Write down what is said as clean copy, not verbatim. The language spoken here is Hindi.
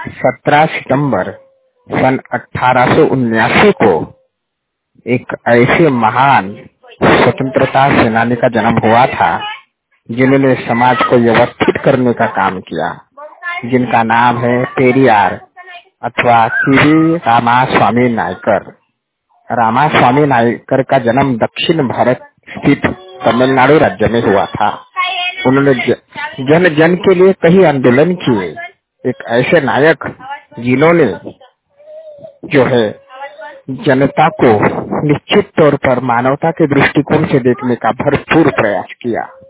17 सितंबर सन 1879 को एक ऐसे महान स्वतंत्रता सेनानी का जन्म हुआ था जिन्होंने समाज को व्यवस्थित करने का काम किया, जिनका नाम है पेरियार अथवा सीवी रामास्वामी नायकर। रामास्वामी नायकर का जन्म दक्षिण भारत स्थित तमिलनाडु राज्य में हुआ था। उन्होंने जन जन के लिए कई आंदोलन किए। एक ऐसे नायक जिन्होंने जो है जनता को निश्चित तौर पर मानवता के दृष्टिकोण से देखने का भरपूर प्रयास किया।